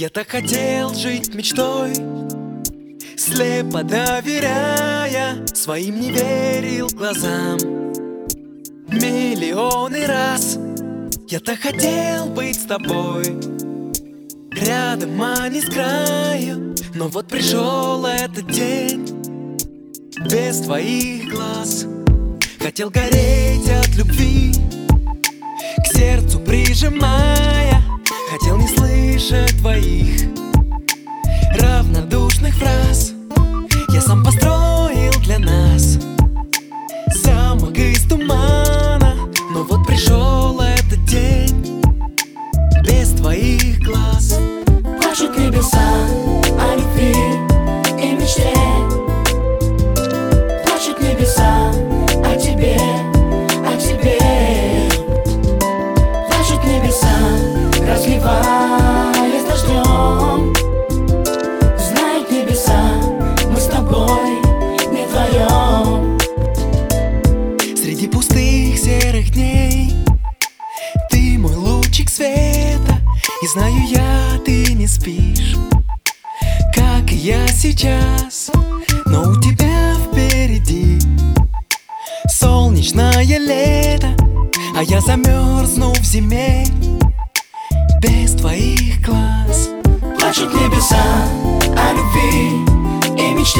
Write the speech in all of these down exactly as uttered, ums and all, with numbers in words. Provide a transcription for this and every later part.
Я так хотел жить мечтой, слепо доверяя, своим не верил глазам. Миллионы раз я так хотел быть с тобой, рядом, а не с краю. Но вот пришел этот день без твоих глаз. Хотел гореть от любви, к сердцу прижимая. Хотел не слышать твоих равнодушных фраз. Я сам построил для нас замок из тумана. Но вот пришел этот день без твоих глаз. Плачут небеса о любви и мечте. Плачут небеса о тебе, о тебе. Плачут небеса, разливаясь дождем. Знают небеса, мы с тобой не вдвоем. Среди пустых серых дней ты мой лучик света. И знаю я, ты не спишь, как и я сейчас. Но у тебя впереди солнечное лето, а я замерзну в зиме без твоих глаз. Плачут небеса о любви и мечте,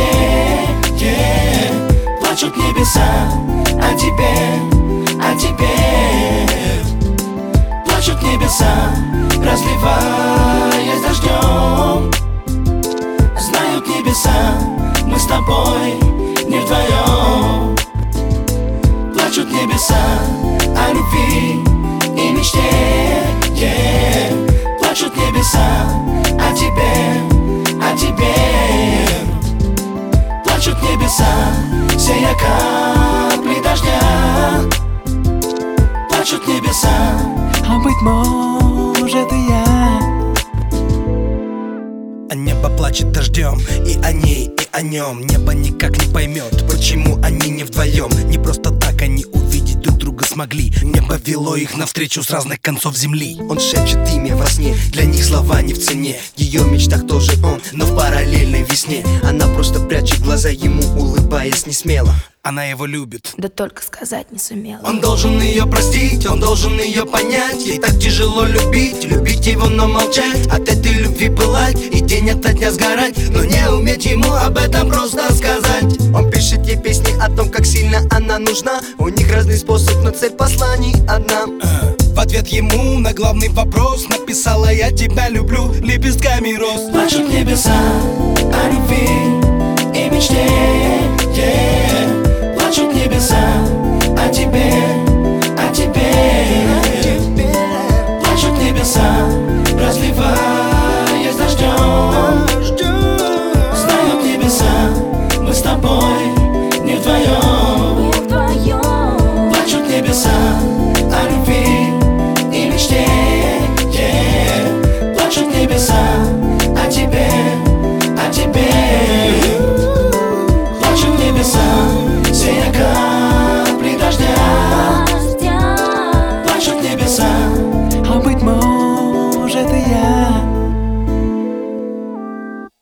yeah. Плачут небеса о тебе, о тебе. Плачут небеса, разливаясь дождем. Знают небеса, мы с тобой не вдвоем. Плачут небеса о любви и мечте, yeah. Плачут небеса о тебе, о тебе. Плачут небеса, сея капли дождя. Плачут небеса, а быть может и я. А небо плачет дождем и о ней, и о нем. Небо никак не поймет, почему они не вдвоем. Не просто так они увидеть друг друга смогли. Небо вело их навстречу с разных концов земли. Он шепчет имя во сне, для них слова не в цене. В ее мечтах тоже он, но в параллельной весне. Она просто прячет глаза ему, улыбаясь не смело. Она его любит, да только сказать не сумела. Он должен ее простить, он должен ее понять. Ей так тяжело любить, любить его, но молчать. От этой любви пылать и день ото дня сгорать, но не уметь ему об этом просто сказать. Он пишет ей песни о том, как сильно она нужна. У них разный способ, но цель посланий одна. В ответ ему на главный вопрос написала: я тебя люблю лепестками роз. Плачут небеса о любви и мечте, yeah. Плачут небеса